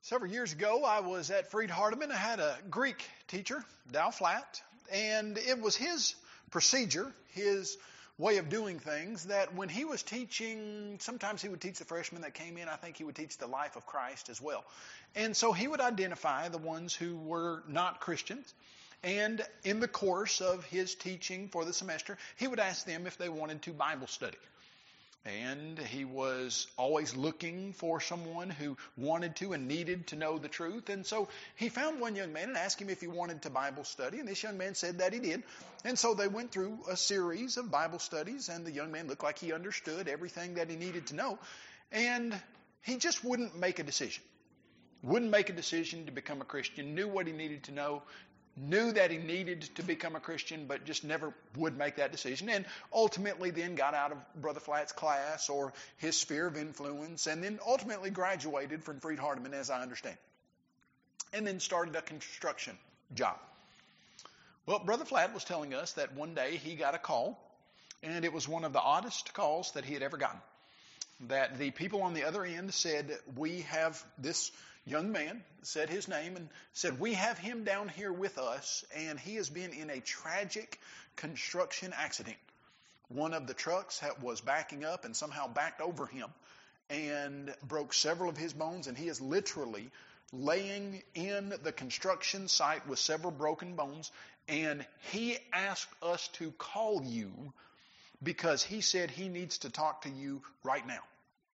Several years ago, I was at Freed Hardeman. I had a Greek teacher, Dow Flatt, and it was his procedure, his way of doing things, that when he was teaching, sometimes he would teach the freshmen that came in. I think he would teach the life of Christ as well. And so he would identify the ones who were not Christians. And in the course of his teaching for the semester, he would ask them if they wanted to Bible study. And he was always looking for someone who wanted to and needed to know the truth. And so he found one young man and asked him if he wanted to Bible study. And this young man said that he did. And so they went through a series of Bible studies. And the young man looked like he understood everything that he needed to know. And he just wouldn't make a decision. Wouldn't make a decision to become a Christian. Knew what he needed to know. Knew that he needed to become a Christian, but just never would make that decision. And ultimately then got out of Brother Flatt's class or his sphere of influence, and then ultimately graduated from Freed Hardeman, as I understand. And then started a construction job. Well, Brother Flatt was telling us that one day he got a call, and it was one of the oddest calls that he had ever gotten. That the people on the other end said, we have this young man, said his name, and said, we have him down here with us, and he has been in a tragic construction accident. One of the trucks was backing up and somehow backed over him and broke several of his bones, and he is literally laying in the construction site with several broken bones, and he asked us to call you because he said he needs to talk to you right now.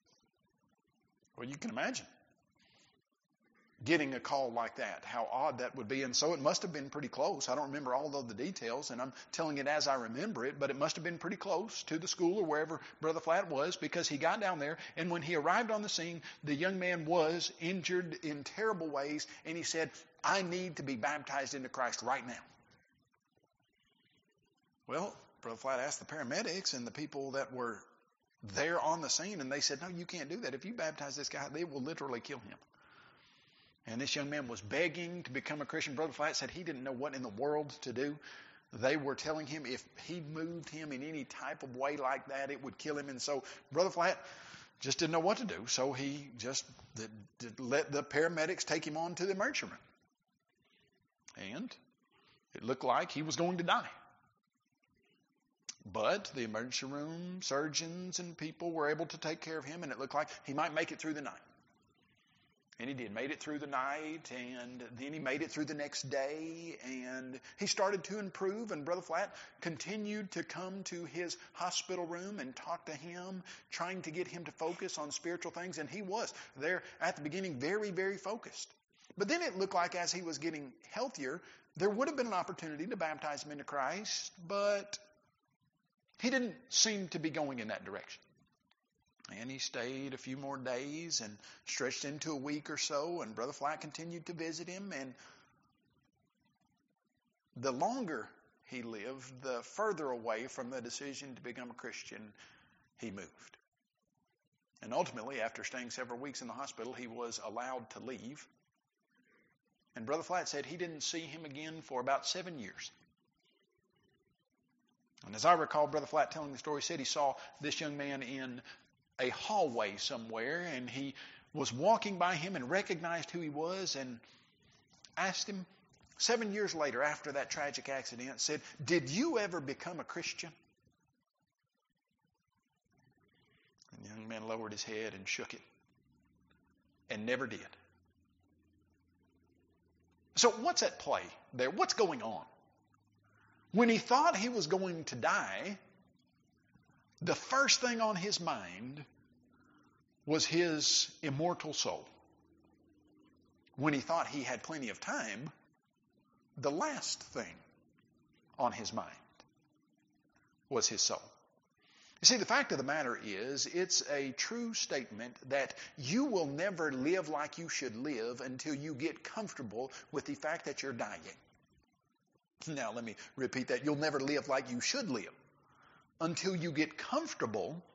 Well, you can imagine getting a call like that, how odd that would be. And so it must have been pretty close. I don't remember all of the details, and I'm telling it as I remember it, but it must have been pretty close to the school or wherever Brother Flatt was, because he got down there, and when he arrived on the scene, the young man was injured in terrible ways, and he said, I need to be baptized into Christ right now. Well, Brother Flatt asked the paramedics and the people that were there on the scene, and they said, no, you can't do that. If you baptize this guy, they will literally kill him. And this young man was begging to become a Christian. Brother Flatt said he didn't know what in the world to do. They were telling him if he moved him in any type of way like that, it would kill him. And so Brother Flatt just didn't know what to do. So he just let the paramedics take him on to the emergency room. And it looked like he was going to die. But the emergency room surgeons and people were able to take care of him, and it looked like he might make it through the night. And he did, made it through the night, and then he made it through the next day, and he started to improve, and Brother Flatt continued to come to his hospital room and talk to him, trying to get him to focus on spiritual things, and he was there at the beginning very, very focused. But then it looked like as he was getting healthier, there would have been an opportunity to baptize him into Christ, but he didn't seem to be going in that direction. And he stayed a few more days and stretched into a week or so, and Brother Flatt continued to visit him. And the longer he lived, the further away from the decision to become a Christian he moved. And ultimately, after staying several weeks in the hospital, he was allowed to leave. And Brother Flatt said he didn't see him again for about 7 years. And as I recall, Brother Flatt telling the story, said he saw this young man in a hallway somewhere, and he was walking by him and recognized who he was and asked him 7 years later, after that tragic accident, said, did you ever become a Christian? And the young man lowered his head and shook it and never did. So what's at play there? What's going on? When he thought he was going to die, the first thing on his mind was his immortal soul. When he thought he had plenty of time, the last thing on his mind was his soul. You see, the fact of the matter is, it's a true statement that you will never live like you should live until you get comfortable with the fact that you're dying. Now, let me repeat that. You'll never live like you should live until you get comfortable